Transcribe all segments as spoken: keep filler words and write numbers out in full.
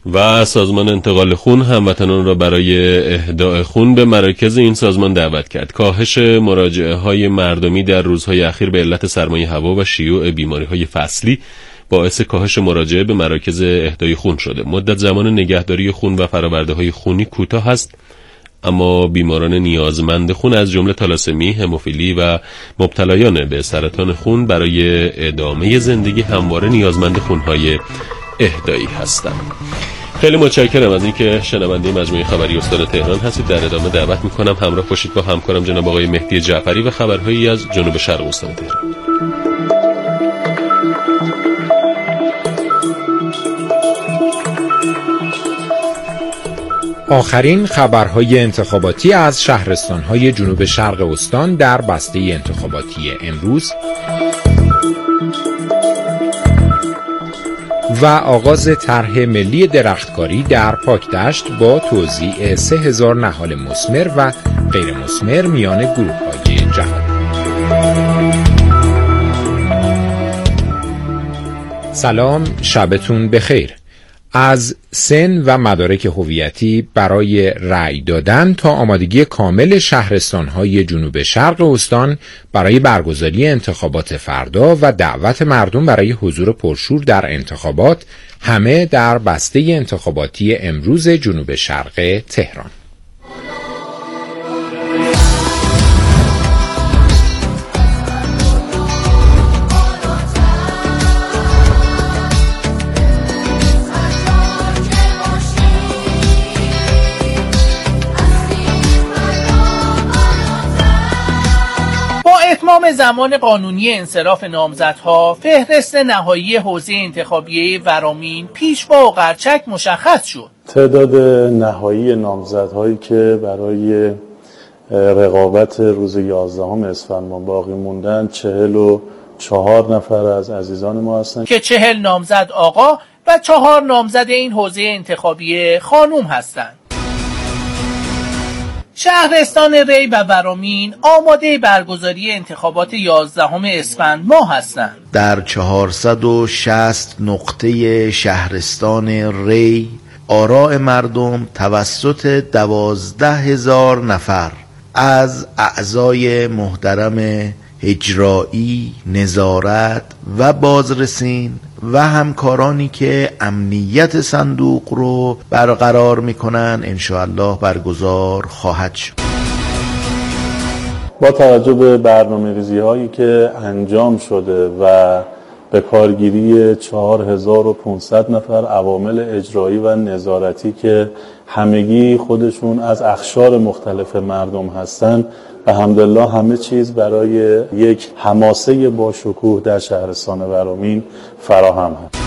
و سازمان انتقال خون هموطنان را برای اهداء خون به مراکز این سازمان دعوت کرد. کاهش مراجعه های مردمی در روزهای اخیر به علت سرمایه هوا و شیوع بیماری های فصلی باعث کاهش مراجعه به مراکز اهدای خون شده. مدت زمان نگهداری خون و فرآورده های خونی کوتاه است، اما بیماران نیازمند خون از جمله تالاسمی، هموفیلی و مبتلایان به سرطان خون برای ادامه زندگی همواره نیازمند خونهای اهدایی هستند. خیلی متشکرم از اینکه شنونده مجموعه خبری استان تهران هستید. در ادامه دعوت میکنم همراه باشید با همکارم جناب آقای مهدی جعفری و خبرهایی از جنوب شرق استان تهران. آخرین خبرهای انتخاباتی از شهرستان‌های جنوب شرق استان در بسته انتخاباتی امروز و آغاز طرح ملی درختکاری در پاکدشت با توزیع سه هزار نهال مثمر و غیر مثمر میان گروه‌های جهانی. سلام، شبتون بخیر. از سن و مدارک هویتی برای رأی دادن تا آمادگی کامل شهرستان‌های جنوب شرق استان برای برگزاری انتخابات فردا و دعوت مردم برای حضور پرشور در انتخابات، همه در بسته انتخاباتی امروز جنوب شرق تهران. اتمام زمان قانونی انصراف نامزدها، فهرست نهایی حوزه انتخابیه ورامین پیشوا و قرچک مشخص شد. تعداد نهایی نامزدهایی که برای رقابت روز یازدهم اسفند ماه باقی موندن چهل و چهار نفر از عزیزان ما هستند که چهل نامزد آقا و چهار نامزد این حوزه انتخابیه خانوم هستند. شهرستان ری و ورامین آماده برگزاری انتخابات یازدهم اسفند ماه هستند. در چهارصد و شصت نقطه شهرستان ری آراء مردم توسط دوازده هزار نفر از اعضای محترم اجرایی، نظارت و بازرسین و همکارانی که امنیت صندوق رو برقرار میکنن انشاءالله برگزار خواهد شد. با توجه به برنامه‌ریزی هایی که انجام شده و به کارگیری چهار هزار و پانصد نفر عوامل اجرایی و نظارتی که همگی خودشون از اقشار مختلف مردم هستند، الحمدلله همه چیز برای یک حماسه با شکوه در شهرستان ورامین فراهم هست.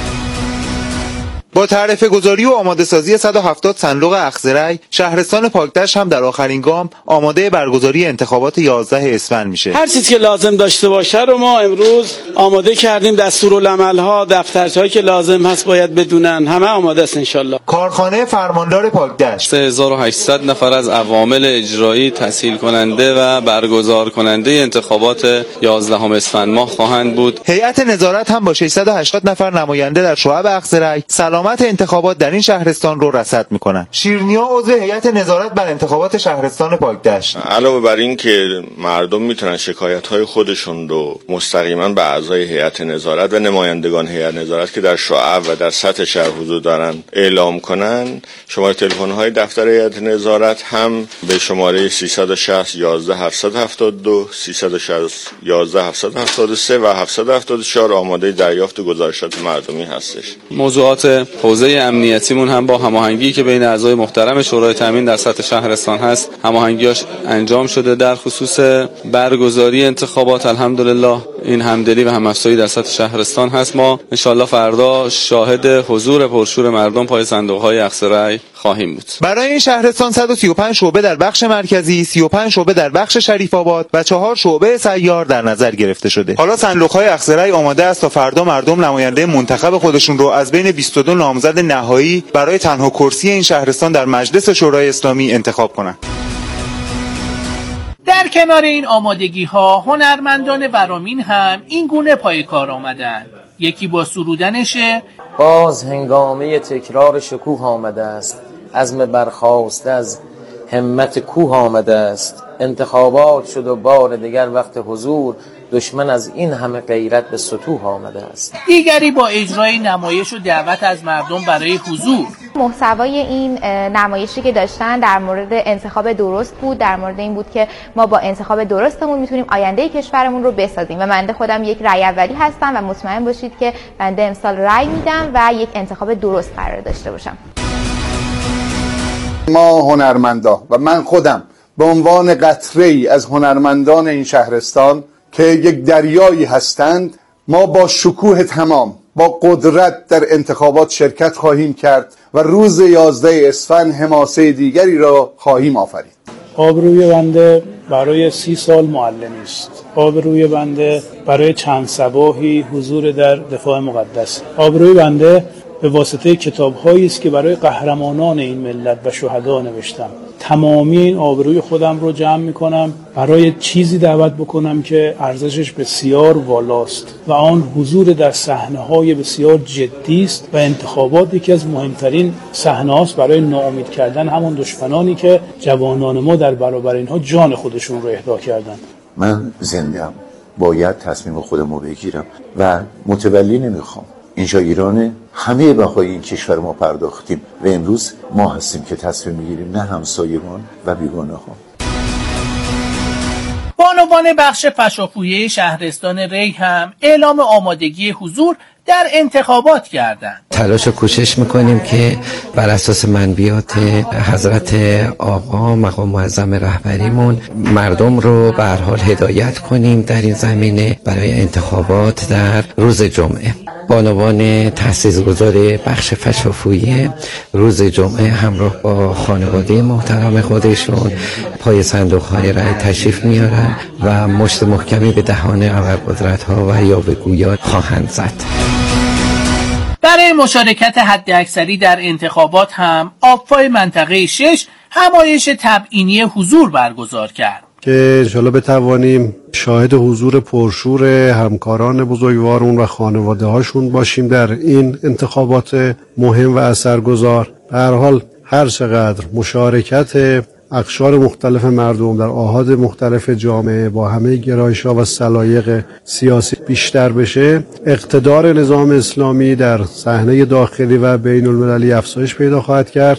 با تعرفه گذاری و آماده سازی صد و هفتاد صندوق اخضرای، شهرستان پاکدشت هم در آخرین گام آماده برگزاری انتخابات یازده اسفند میشه. هر چیز که لازم داشته باشه رو ما امروز آماده کردیم. دستورالعمل‌ها، دفترچه‌هایی که لازم هست باید بدونن، همه آماده است انشالله. کارخانه فرماندار پاکدشت سه هزار و هشتصد نفر از عوامل اجرایی تسهیل کننده و برگزار کننده انتخابات یازدهم اسفند ماه خواهند بود. هیئت نظارت هم با ششصد و هشتاد نفر نماینده در شعب اخضرای سلام انتخابات در این شهرستان رو رصد میکنن. شیرنیا عضو هیئت نظارت بر انتخابات شهرستان پاکدشت: علاوه بر این که مردم میتونن شکایت‌های خودشون رو مستقیما به اعضای هیئت نظارت و نمایندگان هیئت نظارت که در شعب و در سطح شهر حضور دارن اعلام کنن، شماره تلفن‌های دفتر هیئت نظارت هم به شماره سیصد و شصت یازده هفتصد و هفتاد و دو، سیصد و شصت یازده هفتصد و هفتاد و سه و هفتصد و هفتاد و چهار آماده دریافت گزارشات مردمی هستش. موضوعات حوزه امنیتیمون هم با هماهنگی که بین اعضای محترم شورای تامین در سطح شهرستان هست هماهنگیاش انجام شده. در خصوص برگزاری انتخابات الحمدلله این همدلی و همافزایی در سطح شهرستان هست. ما انشالله فردا شاهد حضور پرشور مردم پای صندوق‌های اخضرای خواهیم بود. برای این شهرستان صد و سی و پنج شعبه در بخش مرکزی، سی و پنج شعبه در بخش شریف آباد و چهار شعبه سیار در نظر گرفته شده. حالا صندوق‌های اخضرای آماده است تا فردا مردم نماینده منتخب خودشون رو از بین بیست و دو نامزد نهایی برای تنها کرسی این شهرستان در مجلس شورای اسلامی انتخاب کنند. در کنار این آمادگی ها هنرمندان ورامین هم این گونه پای کار آمدن. یکی با سرودن شعر، باز هنگامه تکرار شکوه آمده است، عزم برخاسته از همت کوه آمده است. انتخابات شد و بار دیگر وقت حضور، دشمن از این همه غیرت به سطوح آمده است. دیگری با اجرای نمایش و دعوت از مردم برای حضور. محتوای این نمایشی که داشتن در مورد انتخاب درست بود، در مورد این بود که ما با انتخاب درستمون میتونیم آینده کشورمون رو بسازیم و من خودم یک رأی اولی هستم و مطمئن باشید که بنده امسال رأی میدم و یک انتخاب درست قرار داشته باشم. ما هنرمندا و من خودم به عنوان قطره‌ای از هنرمندان این شهرستان که یک دریایی هستند، ما با شکوه تمام، با قدرت در انتخابات شرکت خواهیم کرد و روز یازده اسفند حماسه دیگری را خواهیم آفرید. آبروی بنده برای سی سال معلمی است. آبروی بنده برای چند صباحی حضور در دفاع مقدس. آبروی بنده به واسطه کتاب‌هایی است که برای قهرمانان این ملت و شهدا نوشتم. تمامی این آبروی خودم رو جمع می‌کنم برای چیزی دعوت بکنم که ارزشش بسیار والاست و آن حضور در صحنه‌های بسیار جدی است و انتخابات یکی از مهمترین صحنه‌هاست برای ناامید کردن همون دشمنانی که جوانان ما در برابر اینها جان خودشون رو اهدا کردند. من زنده‌ام، باید تصمیم خودم رو بگیرم و متولی نمیخوام. اینجا ایرانه، همه بهای این کشور ما پرداختیم و امروز ما هستیم که تصمیم میگیریم، نه همسایگان و بیگانه ها. بانوان بخش فشافویه شهرستان ری هم اعلام آمادگی حضور در انتخابات کردند. تلاش و کوشش میکنیم که بر اساس منبیات حضرت آقا مقام معظم رهبریمون مردم رو به هر حال هدایت کنیم در این زمینه برای انتخابات در روز جمعه. بانوان تأسیسگذار بخش فشافویه روز جمعه همراه با خانواده محترم خودشون پای صندوق‌های رای تشریف میارن و مشت محکمی به دهان ابرقدرت‌ها و یاوه‌گویان خواهند زد. برای مشارکت حداکثری در انتخابات هم آبفای منطقه شش همایش تبیینی حضور برگزار کرد که انشالله بتوانیم شاهد حضور پرشور همکاران بزرگوارون و خانواده هاشون باشیم در این انتخابات مهم و اثرگذار. به هر حال هر چقدر مشارکت اقشار مختلف مردم در آحاد مختلف جامعه با همه گرایش‌ها و سلایق سیاسی بیشتر بشه، اقتدار نظام اسلامی در صحنه داخلی و بین المللی افزایش پیدا خواهد کرد.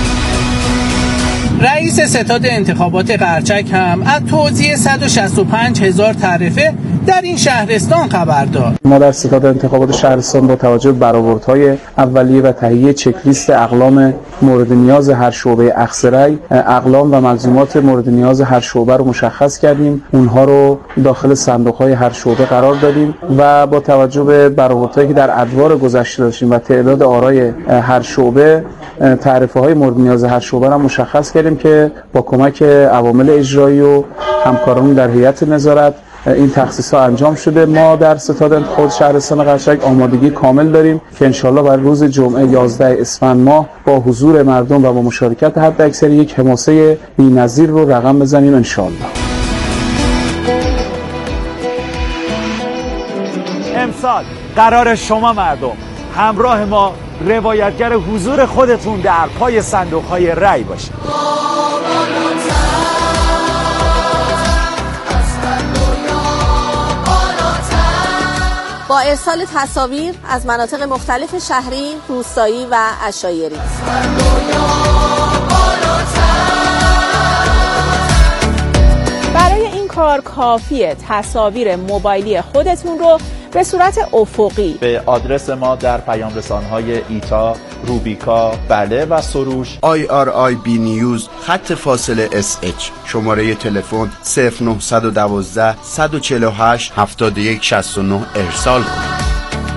رئیس ستاد انتخابات قرچک هم از توزیع صد و شصت و پنج هزار تعرفه در این شهرستان خبر داد. ما در ستاد انتخابات شهرستان با توجه به برآوردهای اولیه و تهیه چک لیست اقلام مورد نیاز هر شعبه اخضرای، اقلام و ملزومات مورد نیاز هر شعبه رو مشخص کردیم، اونها رو داخل صندوق‌های هر شعبه قرار دادیم و با توجه به برآوردهایی که در ادوار گذشته داشتیم و تعداد آرای هر شعبه، تعرفه‌های مورد نیاز هر شعبه رو مشخص کردیم که با کمک عوامل اجرایی و همکاران در هیئت نظارت این تخصیص ها انجام شده. ما در ستاد انتخابات شهرستان قشنگ آمادگی کامل داریم که انشالله بر روز جمعه یازده اسفند ماه با حضور مردم و با مشارکت حداکثری یک حماسه بی‌نظیر رو رقم بزنیم انشالله. امسال قرار شما مردم همراه ما روایتگر حضور خودتون در پای صندوق‌های رای باشید. با ارسال تصاویر از مناطق مختلف شهری، روستایی و عشایری. برای این کار کافیه تصاویر موبایلی خودتون رو به صورت افقی به آدرس ما در پیام رسانه‌های ایتا، روبیکا، بله و سروش آی آر آی بی نیوز خط فاصله اس اچ شماره تلفن صفر نه یک دو یک چهار هشت هفت یک شش نه ارسال کنید.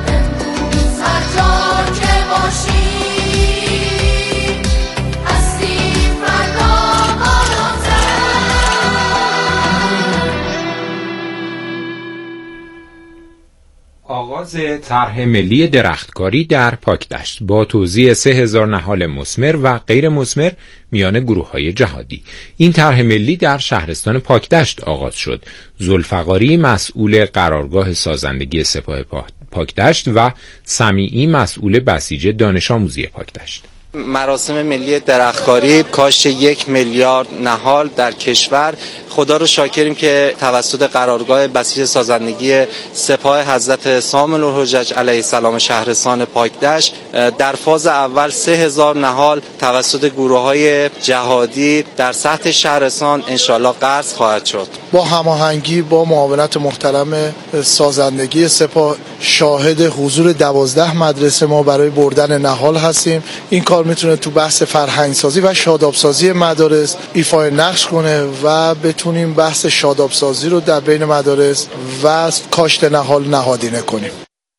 آغاز طرح ملی درختکاری در پاکدشت با توزیع سه هزار نهال مثمر و غیر مثمر میان گروه‌های جهادی. این طرح ملی در شهرستان پاکدشت آغاز شد. ذوالفقاری مسئول قرارگاه سازندگی سپاه پاکدشت و سمیعی مسئول بسیج دانش آموزی پاکدشت. مراسم ملی درختکاری کاشت یک میلیارد نهال در کشور. خدا رو شاکریم که توسط قرارگاه بسیج سازندگی سپاه حضرت سامل الحجج علیه السلام شهرستان پاکدشت در فاز اول سه هزار نهال توسط گروه‌های جهادی در سطح شهرستان انشالله قرض خواهد شد. با هماهنگی با معاونت محترم سازندگی سپاه شاهد حضور دوازده مدرسه ما برای بردن نهال هستیم. این کار میتونه تو بحث فرهنگسازی و شادابسازی مدارس ایفای نقش کنه و بتونیم بحث شادابسازی رو در بین مدارس و کاشت نهال نهادینه کنیم.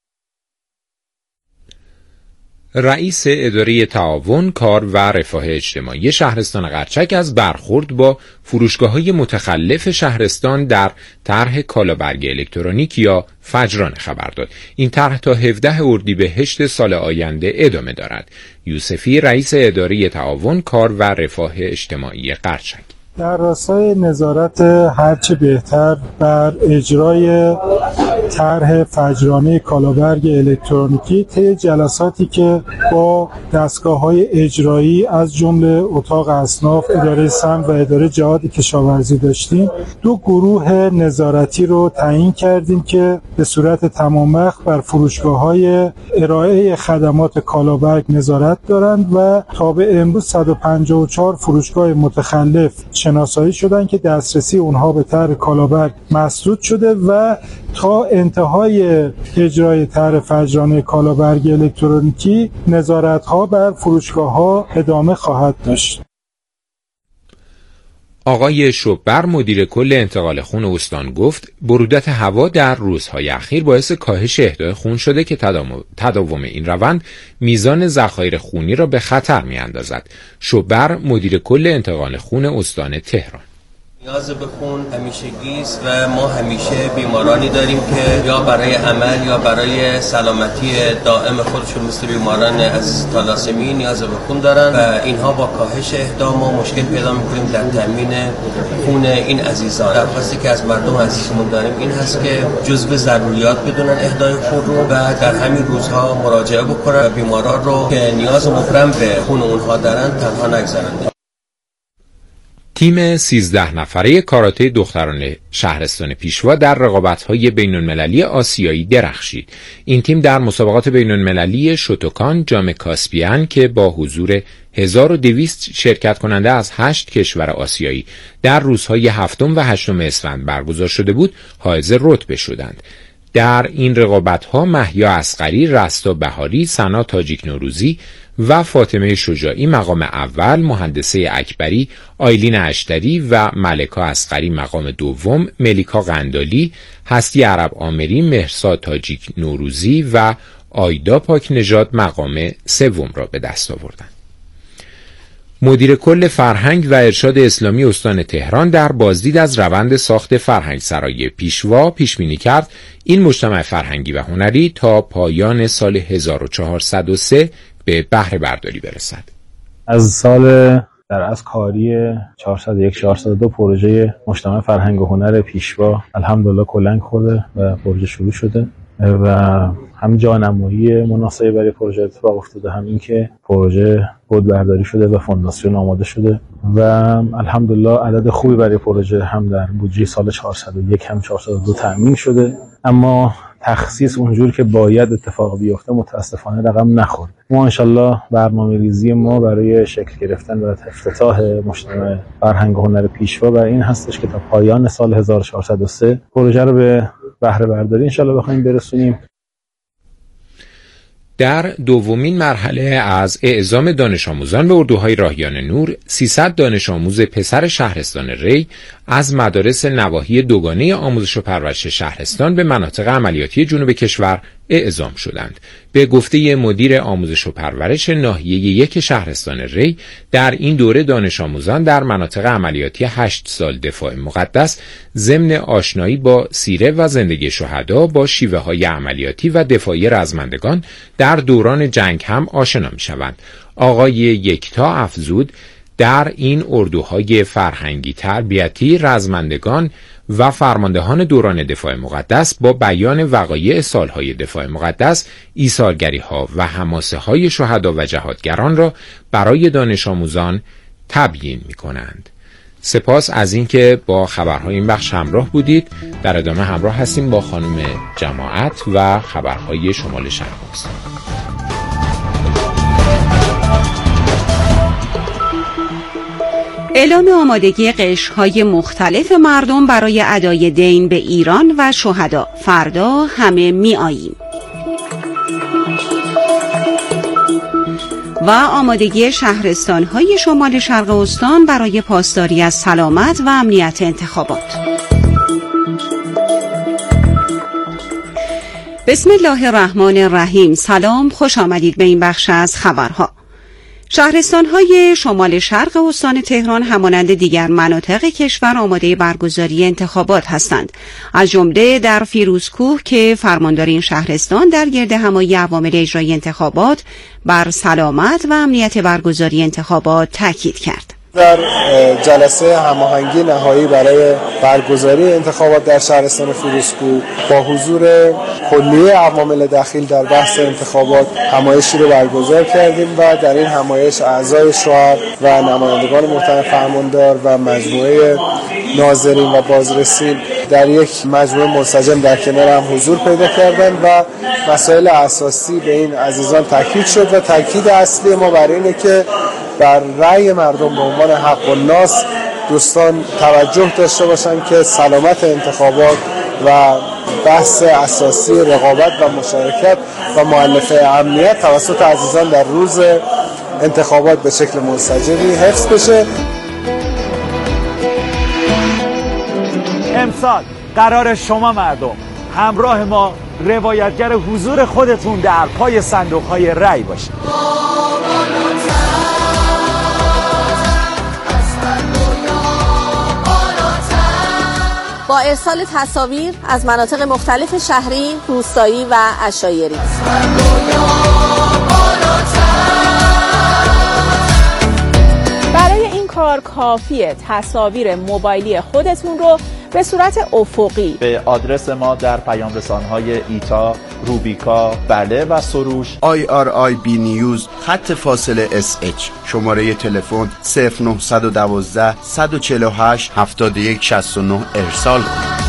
رئیس اداره تعاون، کار و رفاه اجتماعی شهرستان قرچک از برخورد با فروشگاه‌های متخلف شهرستان در طرح کالابرگ الکترونیک یا فجران خبر داد. این طرح تا هفدهم اردیبهشت سال آینده ادامه دارد. یوسفی، رئیس اداره تعاون، کار و رفاه اجتماعی قرچک: در راستای نظارت هرچه بهتر بر اجرای طرح فجرانه کالابرگ الکترونیکی طی جلساتی که با دستگاه‌های اجرایی از جمله اتاق اصناف، اداره سمت و اداره جهاد کشاورزی داشتیم، دو گروه نظارتی رو تعیین کردیم که به صورت تمام‌وقت بر فروشگاه‌های ارائه خدمات کالابرگ نظارت دارند و تا به امروز صد و پنجاه و چهار فروشگاه متخلف شناسایی شدن که دسترسی اونها به طرح کالابرگ مسدود شده و تا انتهای اجرای طرح فجرانه کالابرگ الکترونیکی نظارت‌ها بر فروشگاه‌ها ادامه خواهد داشت. آقای شوبر، مدیر کل انتقال خون استان، گفت برودت هوا در روزهای اخیر باعث کاهش اهدای خون شده که تداوم این روند میزان ذخایر خونی را به خطر می‌اندازد. شوبر، مدیر کل انتقال خون استان تهران: نیاز به خون همیشگی است و ما همیشه بیمارانی داریم که یا برای عمل یا برای سلامتی دائم خودشون مثل بیماران از تالاسمی نیاز به خون دارن و اینها با کاهش اهدا ما مشکل پیدا می‌کنیم در تامین خون این عزیزان. درخواستی که از مردم عزیزمون داریم این هست که جزو ضروریات بدونن اهدای خون رو و در همین روزها مراجعه بکنن و بیماران رو که نیاز مبرم به خون اونها دارن تنها نگذارن. تیم سیزده نفره کاراته دختران شهرستان پیشوا در رقابت‌های بین‌المللی آسیایی درخشید. این تیم در مسابقات بین‌المللی شوتوکان جام کاسپیان که با حضور هزار و دویست شرکت کننده از هشت کشور آسیایی در روزهای هفتم و هشتم اسفند برگزار شده بود، حائز رتبه شدند. در این رقابت‌ها مهیا اصغری، رستا بهاری، سنا تاجیک نوروزی و فاطمه شجاعی مقام اول، مهندسه اکبری، آیلین اشتری و ملکا اصغری مقام دوم، ملیکا قندالی، هستی عرب آمری، مهرساد تاجیک نوروزی و آیدا پاک نژاد مقام سوم را به دست آوردند. مدیر کل فرهنگ و ارشاد اسلامی استان تهران در بازدید از روند ساخت فرهنگ سرای پیشوا پیشبینی کرد این مجتمع فرهنگی و هنری تا پایان سال هزار و چهارصد و سه به بهره برداری برسد. از سال در از کاری چهارصد و یک چهارصد و دو پروژه مجتمع فرهنگ و هنر پیشوا الحمدلله کلنگ خورده و پروژه شروع شده و هم جانمایی مناسبی برای پروژه اتفاق افتاده، هم این که پروژه بود برداری شده و فونداسیون آماده شده و الحمدلله عدد خوبی برای پروژه هم در بودجه سال چهارصد و یک هم چهارصد و دو تامین شده، اما تخصیص اونجور که باید اتفاق بیفته متاسفانه رقم نخورد. ما انشالله برنامه‌ریزی ما برای شکل گرفتن و افتتاح مجتمع فرهنگ و هنر پیشوا بر این هستش که تا پایان سال هزار و چهارصد و سه پروژه رو به بهره برداری انشالله بخوایم برسونیم. در دومین مرحله از اعزام دانش آموزان به اردوهای راهیان نور، سیصد دانش آموز پسر شهرستان ری از مدارس نواحی دوگانه آموزش و پرورش شهرستان به مناطق عملیاتی جنوب کشور اعزام شدند. به گفته مدیر آموزش و پرورش ناحیه یک شهرستان ری، در این دوره دانش آموزان در مناطق عملیاتی هشت سال دفاع مقدس ضمن آشنایی با سیره و زندگی شهدا با شیوه های عملیاتی و دفاعی رزمندگان در دوران جنگ هم آشنا می شوند. آقای یکتا افزود در این اردوهای فرهنگی، تربیتی، رزمندگان و فرماندهان دوران دفاع مقدس با بیان وقایع سالهای دفاع مقدس، ایثارگری‌ها و حماسه‌های شهدا و جهادگران را برای دانش آموزان تبیین می‌کنند. سپاس از اینکه با خبرهای این بخش همراه بودید. در ادامه همراه هستیم با خانم جماعت و خبرهای شمال شرق استان. اعلام آمادگی قشرهای مختلف مردم برای ادای دین به ایران و شهدا. فردا همه می آییم. و آمادگی شهرستان‌های شمال شرق استان برای پاسداری از سلامت و امنیت انتخابات. بسم الله الرحمن الرحیم. سلام، خوش آمدید به این بخش از خبرها. شهرستان‌های شمال شرق استان تهران همانند دیگر مناطق کشور آماده برگزاری انتخابات هستند. از جمله در فیروزکوه که فرماندار این شهرستان در گرد همایی عوامل اجرای انتخابات بر سلامت و امنیت برگزاری انتخابات تاکید کرد. در جلسه هماهنگی نهایی برای برگزاری انتخابات در شهرستان فیروزکوه با حضور کلیه عوامل دخیل در بحث انتخابات همایشی رو برگزار کردیم و در این همایش اعضای شورا و نمایندگان محترم فرماندار و مجموعه ناظرین و بازرسین در یک مجموعه منسجم در کنار هم حضور پیدا کردند و مسائل اساسی به این عزیزان تاکید شد و تاکید اصلی ما بر اینه که بر رأی مردم به عنوان حق الناس دوستان توجه داشته باشند که سلامت انتخابات و بحث اساسی رقابت و مشارکت و مؤلفه امنیت توسط عزیزان در روز انتخابات به شکل منسجمی حفظ بشه. امسال قرار شما مردم همراه ما روایتگر حضور خودتون در پای صندوق‌های رأی باشید. با ارسال تصاویر از مناطق مختلف شهری، روستایی و عشایری. برای این کار کافیه تصاویر موبایلی خودتون رو به صورت افقی به آدرس ما در پیام رسان‌های ایتا، روبیکا، بله و سروش آی آر آی بی نیوز خط فاصله اس اچ شماره تلفن صفر نه یک دو صد و چهل و هشت هفتاد و یک شصت و نه ارسال کنید.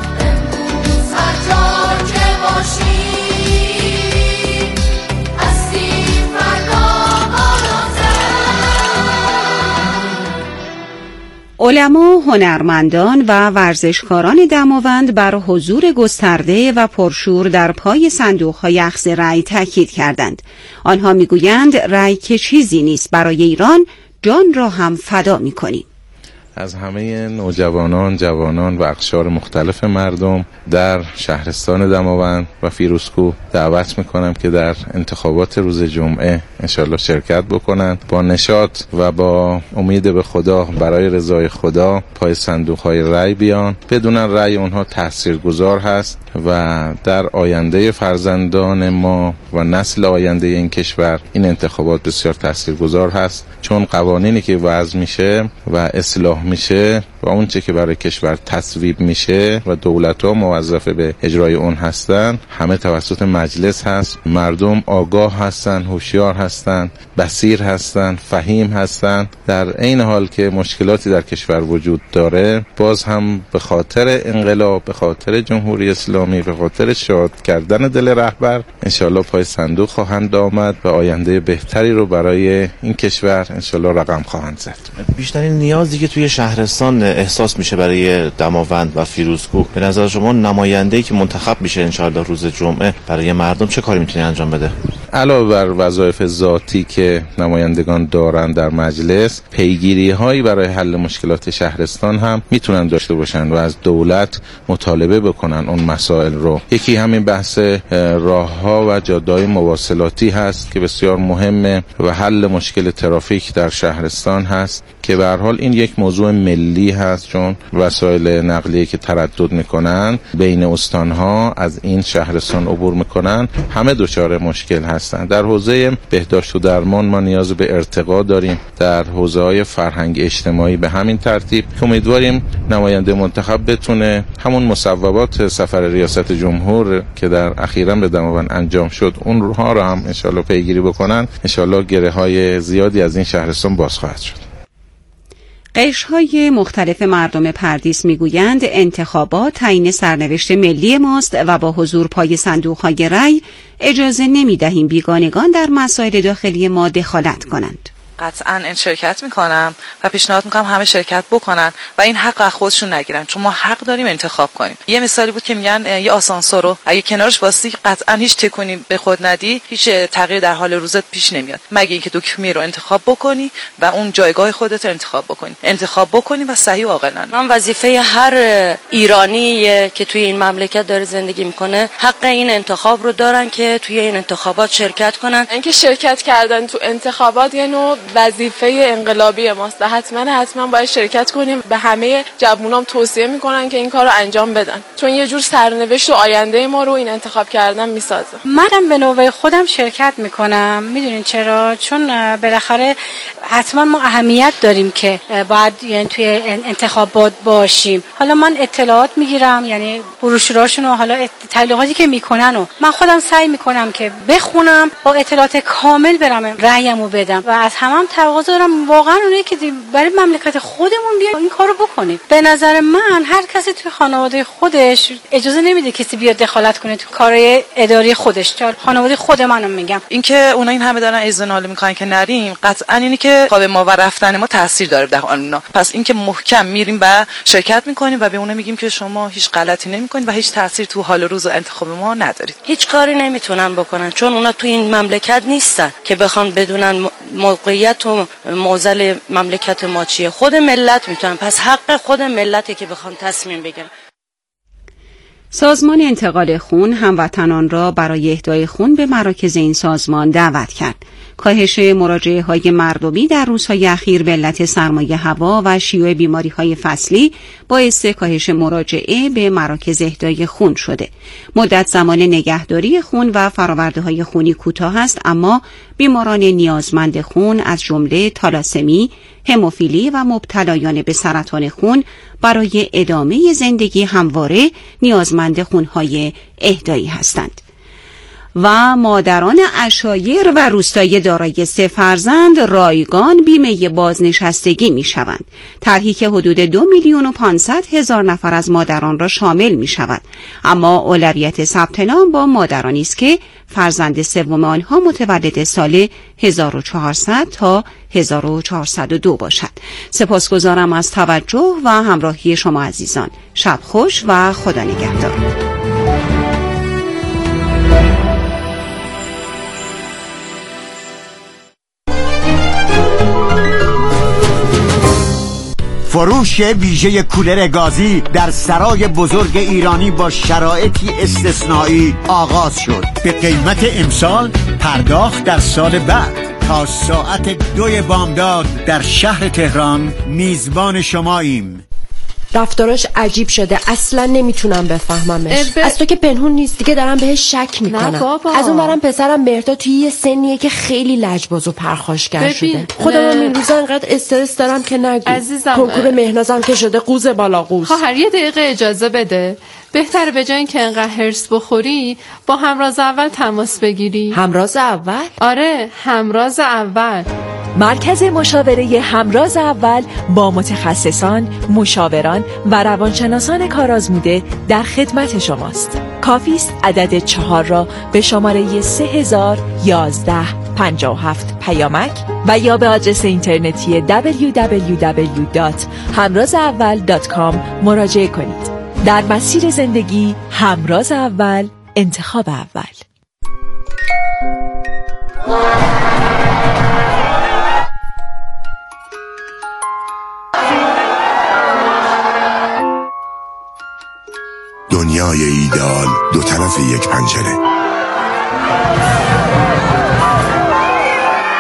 علما، هنرمندان و ورزشکاران دماوند بر حضور گسترده و پرشور در پای صندوق‌های اخذ رأی تاکید کردند. آنها میگویند رأی که چیزی نیست، برای ایران جان را هم فدا می‌کنیم. از همه نوجوانان، جوانان و اقشار مختلف مردم در شهرستان دماوند و فیروزکوه دعوت میکنم که در انتخابات روز جمعه انشالله شرکت بکنند. با نشاط و با امید به خدا برای رضای خدا پای صندوق‌های رأی بیان. بدونن رأی اونها تاثیرگذار هست و در آینده فرزندان ما و نسل آینده این کشور این انتخابات بسیار تاثیرگذار هست، چون قوانینی که وضع میشه و اصلاح میشه و اون چه که برای کشور تصویب میشه و دولت‌ها موظف به اجرای اون هستن همه توسط مجلس هست. مردم آگاه هستن، هوشیار هستن، بصیر هستن، فهیم هستن. در عین حال که مشکلاتی در کشور وجود داره، باز هم به خاطر انقلاب، به خاطر جمهوری اسلامی، به خاطر شاد کردن دل رهبر انشالله پای صندوق خواهند آمد و آینده بهتری رو برای این کشور انشالله رقم خواهند زد. بیشترین نیازی که توی شهرستان احساس میشه برای دماوند و فیروزکوه، به نظر شما نماینده‌ای که منتخب میشه انشالله روز جمعه برای مردم چه کاری میتونه انجام بده؟ علاوه بر وظایف ذاتی که نمایندگان دارن در مجلس، پیگیری هایی برای حل مشکلات شهرستان هم میتونن داشته باشن و از دولت مطالبه بکنن اون مسائل رو. یکی همین بحث راه ها و جاده‌های مواصلاتی هست که بسیار مهمه و حل مشکل ترافیک در شهرستان هست که به هر حال این یک موضوع ملی هست، چون وسایل نقلیه که تردد میکنن بین استانها از این شهرستان عبور میکنن همه دچار مشکل هست. هستند. در حوزه بهداشت و درمان ما نیاز به ارتقا داریم، در حوزه‌های فرهنگ اجتماعی به همین ترتیب. امیدواریم نماینده منتخب بتونه همون مصوبات سفر ریاست جمهور که در اخیراً به دماوند انجام شد اونها رو هم انشالله پیگیری بکنن. انشالله گره‌های زیادی از این شهرستان باز خواهد شد. قشرهای مختلف مردم پردیس میگویند انتخابات تعیین سرنوشت ملی ماست و با حضور پای صندوق‌های رأی اجازه نمی‌دهیم بیگانگان در مسائل داخلی ما دخالت کنند. قطعاً این شرکت میکنم و پیشنهاد میکنم همه شرکت بکنن و این حق از خودشون نگیرن، چون ما حق داریم انتخاب کنیم. یه مثالی بود که میگن یه آسانسور رو اگه کنارش واستی قطعاً هیچ تکونی به خود ندی، هیچ تغییر در حال روزت پیش نمیاد، مگه اینکه دکمه رو انتخاب بکنی و اون جایگاه خودت رو انتخاب بکنی انتخاب بکنی و صحیح و عاقلانه. من وظیفه هر ایرانی که توی این مملکت داره زندگی میکنه حق این انتخاب رو دارن که توی این انتخابات شرکت کنن. اینکه شرکت کردن تو انتخابات یه نوع وظیفه انقلابی ماست، حتما حتما باید شرکت کنیم. به همه جوونام توصیه میکنن که این کارو انجام بدن، چون یه جور سرنوشت و آینده ما رو این انتخاب کردن میسازه. منم به نوبه خودم شرکت میکنم. میدونین چرا؟ چون بالاخره حتما ما اهمیت داریم که باید یعنی توی انتخابات باشیم. حالا من اطلاعات میگیرم، یعنی بروشوراشون و حالا تبلیغاتی که میکنن و من خودم سعی میکنم که بخونم، با اطلاعات کامل برم رأیمو بدم و از همه هم تقاضا دارم واقعا اونایی که برای مملکت خودمون بیان این کارو بکنیم. به نظر من هر کسی توی خانواده خودش اجازه نمیده کسی بیاد دخالت کنه تو کارهای اداری خودش. چون خانواده خود منم میگم اینکه اونا این همه دارن اذن ناله میکنن که نریم، قطعا اینی که خواب ما و رفتن ما تاثیر داره در قانونا. پس اینکه محکم میریم و شرکت میکنیم و به اونا میگیم که شما هیچ غلطی نمیکنید و هیچ تاثیر تو حال روز و انتخاب ما ندارید. هیچ کاری نمیتونن بکنن چون اونا تو این مملکت نیستن که بخوان بدونن موقعیت و موزل مملکت ما چیه. خود ملت میتونن، پس حق خود ملته که بخوان تصمیم بگیرن. سازمان انتقال خون هموطنان را برای اهدای خون به مراکز این سازمان دعوت کرد. کاهش مراجعه های مردمی در روزهای اخیر به علت سرمایه هوا و شیوع بیماری های فصلی باعث کاهش مراجعه به مراکز اهدای خون شده. مدت زمان نگهداری خون و فراورده های خونی کوتاه است، اما بیماران نیازمند خون از جمله تالاسمی، هموفیلی و مبتلایان به سرطان خون برای ادامه زندگی همواره نیازمند خونهای اهدایی هستند. و مادران عشایر و روستایی دارای سه فرزند رایگان بیمه بازنشستگی می شوند. طرحی که حدود دو میلیون و پانصد هزار نفر از مادران را شامل می شود، اما اولویت ثبت نام با مادرانی است که فرزند سوم آنها متولد سال هزار و چهارصد تا هزار و چهارصد و دو باشد. سپاسگزارم از توجه و همراهی شما عزیزان. شب خوش و خدا نگهدار. فروش ویژه کولر گازی در سرای بزرگ ایرانی با شرایطی استثنایی آغاز شد. به قیمت امسال، پرداخت در سال بعد. تا ساعت دوی بامداد در شهر تهران میزبان شماییم. رفتاراش عجیب شده، اصلا نمیتونم بفهممش. ب... از تو که پنهون نیست دیگه، دارم بهش شک میکنم. از اون برم پسرم مهرداد توی یه سنیه که خیلی لجباز و پرخاشگر شده. خودم این روزا انقدر استرس دارم که نگو. عزیزم کنکور مهنازم که شده قوز بالا قوز. خواهر یه دقیقه اجازه بده. بهتره به جای اینکه انقدر هرس بخوری با همراز اول تماس بگیری. همراز اول؟ آره، همراز اول. مرکز مشاوره همراز اول با متخصصان، مشاوران و روانشناسان کارآزموده در خدمت شماست. کافی است عدد چهار را به شماره سه هزار یازده پنجاه و هفت پیامک و یا به آدرس اینترنتی دبلیو دبلیو دبلیو دات همراز اول دات کام مراجعه کنید. در مسیر زندگی همراز اول، انتخاب اول. دنیای ایدئال دو طرف یک پنجره.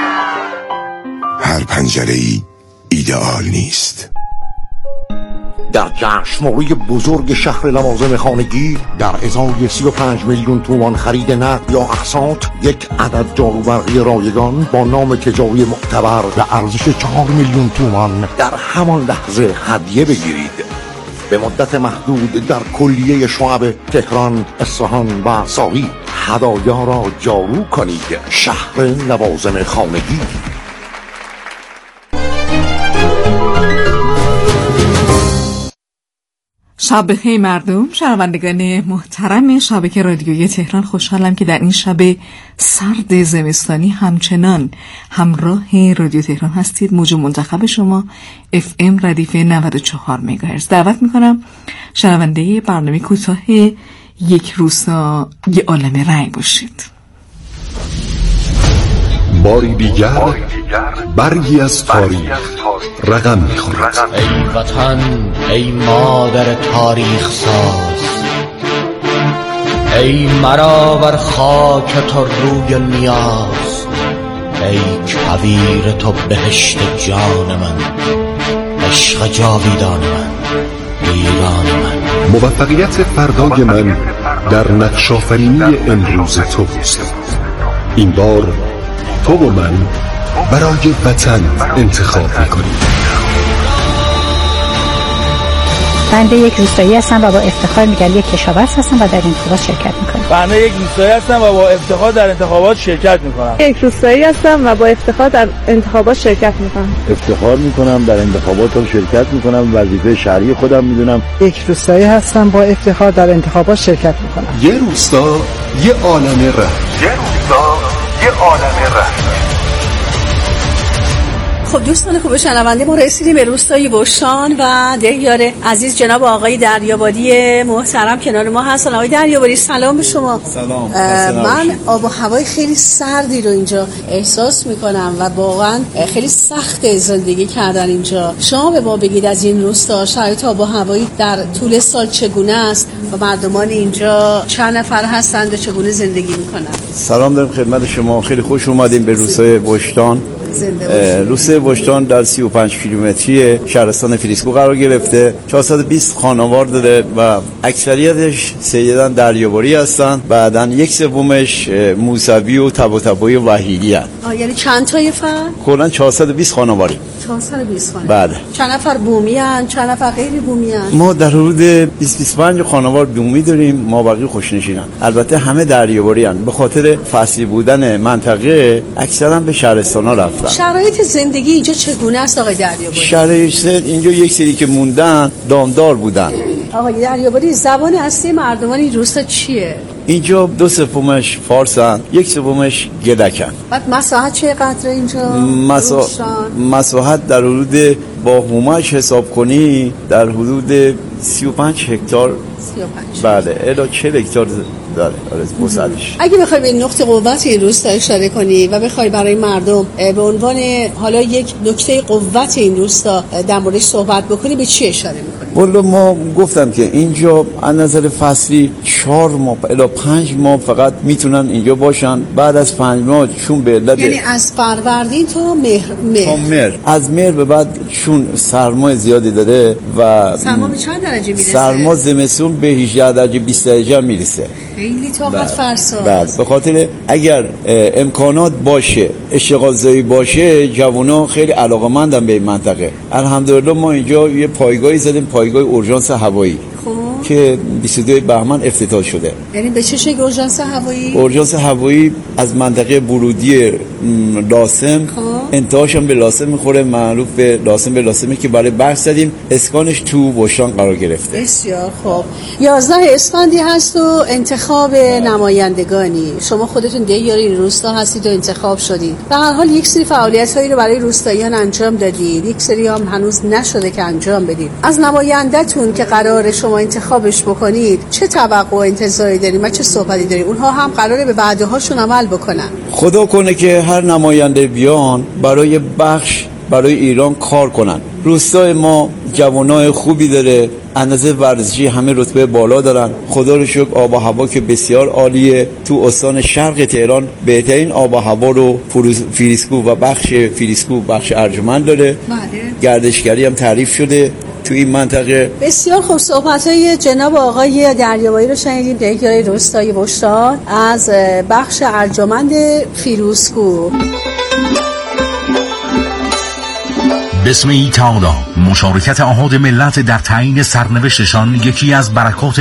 هر پنجره‌ای ایدئال نیست. در جشنواره بزرگ شهر لوازم خانگی در ازای سی و پنج میلیون تومان خرید نقد یا اقساط یک عدد جاروبرقی رایگان با نام تجاری معتبر به ارزش چهار میلیون تومان در همان لحظه هدیه بگیرید. به مدت محدود در کلیه شعب تهران، اصفهان و ساقی هدایا را جارو کنید. شهر لوازم خانگی. شب بخیر مردم، شنوندگان محترم شبکه رادیویی تهران، خوشحالم که در این شب سرد زمستانی همچنان همراه رادیو تهران هستید. موج منتخب شما اف ام ردیف نود و چهار مگاهرتز. دعوت میکنم شنونده برنامه کوتاه یک روستا یه عالم رنگ باشید. باری دیگر برگی از تاریخ رقم میخورد. ای وطن، ای مادر تاریخ ساز، ای مرا بر خاک تو روی نیاز، ای کویر تو بهشت جان من، عشق جاویدان من، ایران من. موفقیت فردای من در نقش‌آفرینی امروز توست. این بار تو و من برای وطن انتخاب میکنیم. بنده یک روستایی هستم و با افتخار میگم یک کشاورز هستم و در انتخابات شرکت میکنم. بنده یک روستایی هستم و با افتخار در انتخابات شرکت میکنم. یک روستایی هستم و با افتخار در انتخابات شرکت میکنم. افتخار میکنم در انتخابات هم شرکت میکنم، وظیفه شهری خودم میدونم. یک روستایی هستم با افتخار در انتخابات شرکت میکنم. یه روستا یه عالمه رنگ. یه روستا یه عالمه رنگ. خب دوستان خوب شنونده، ما رسیدیم به روستای وشتان و دهیار عزیز جناب آقای دریابادی محترم کنار ما هستن. آقای دریابادی سلام به شما. سلام. من آب و هوای خیلی سردی رو اینجا احساس میکنم و واقعا خیلی سخت زندگی کردن اینجا. شما به ما بگید از این روستا شرایط آب و هوایی در طول سال چگونه است و مردمان اینجا چند نفر هستند و چگونه زندگی میکنن؟ سلام دارم خدمت شما، خیلی خوش اومدیم به روستای وشتان. روستای وشتان در سی و پنج کیلومتری شهرستان فریسکو قرار گرفته. چهارصد و بیست خانوار داره و اکثریتش سیدان دریاباری هستن. بعدن یک سومش موسوی و طباطبایی و وحیدی هستن. یعنی چند تای فرد؟ کلا چهارصد و بیست خانواری. چهارصد و بیست خانوار. بله. چند نفر بومی هستن، چند نفر غیر بومی هستن؟ ما در حدود بیست بیست و پنج خانوار بومی داریم، ما بقیه خوشنشینن. البته همه دریاباری هستن. به خاطر فصلی بودن منطقه اکثرا به شهرستانا رفتن. شرایط زندگی اینجا چگونه است آقای دریابادی؟ شرایط اینجا یک سری که موندن دامدار بودن. آقای دریابادی زبان اصلی مردمان این روستا چیه؟ اینجا دو سومش فارسن، یک سومش گدکن. بعد مساحت چقدر اینجا؟ مسا... مساحت در حدود با هومش حساب کنی در حدود سی و پنج هکتار. سی و پنج. بله، الی چهل هکتار داره وسعتش. اگه بخوای به نقطه قوت این روستا اشاره کنی و بخوای برای مردم به عنوان حالا یک نکته قوت این روستا در موردش صحبت بکنی، به چی اشاره میکنی؟ والا ما گفتم که اینجا از نظر فصلی چهار ماه الی پنج ماه فقط میتونن اینجا باشن. بعد از پنج ماه چون به علت یعنی از فروردین تا مهر تا مهر از مهر به بعد چون سرما زیادی داره و سرما به چند درجه میرسه؟ سرما زمستون به هجده درجه بیست درجه میرسه. خیلی طاقت فرسا. بله، به خاطر اگر امکانات باشه، اشتغال زایی باشه، جوونا خیلی علاقه‌مندن به این منطقه. الحمدلله ما اینجا یه پایگاهی زدیم، پایگاه اورژانس هوایی که بیست و دو بهمن افتتاح شده. یعنی به چه شکل اورژانس هوایی؟ اورژانس هوایی از منطقه ورودی لاسم انتهاش هم به لاسم میخوره، معروف به لاسم به لاسمی که برای بحث زدیم. اسکانش تو وشتان قرار گرفته. بسیار خوب. یازده اسفندی هست و انتخاب نمایندگانی. شما خودتون دیار این روستا هستید و انتخاب شدید. در هر حال یک سری فعالیت‌هایی رو برای روستاییان انجام دادید، یک سری هم هنوز نشده که انجام بدید. از نماینده‌تون که قرار شما انتخابش بکنید چه توقع و انتظاری دارید و چه صحبتی دارید؟ اونها هم قراره به وعده‌هاشون عمل بکنن. خدا کنه که هر نماینده بیان برای بخش برای ایران کار کنن. روستای ما جوانای خوبی داره، اندازه ورزشی همه رتبه بالا دارن. خدا رو شکر آب و هوا که بسیار عالیه. تو استان شرق تهران بهترین آب و هوا رو فریسکو و بخش فریسکو بخش ارجمند داره. بله. گردشگری هم تعریف شده. تو این منطقه. بسیار خوب. صحبت‌های جناب آقای دریابایی رو شنیدیم، دیرکتور روستایی وشتان از بخش ارجمند فیروزکوه. بسم الله تعالی، مشارکت احاد ملت در تعیین سرنوشتشان یکی از برکات